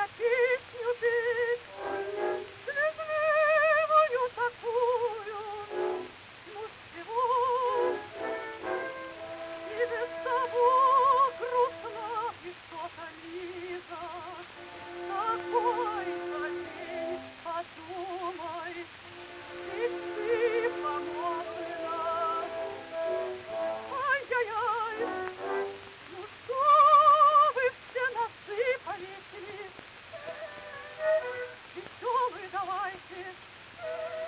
песню петь, слезливую такую, ну чего? И без того грустна и что-то, Лиза, такой-то день, подумай, и ты помолвлена. Ай-яй-яй, ну что вы все насыпались? Веселые давайте.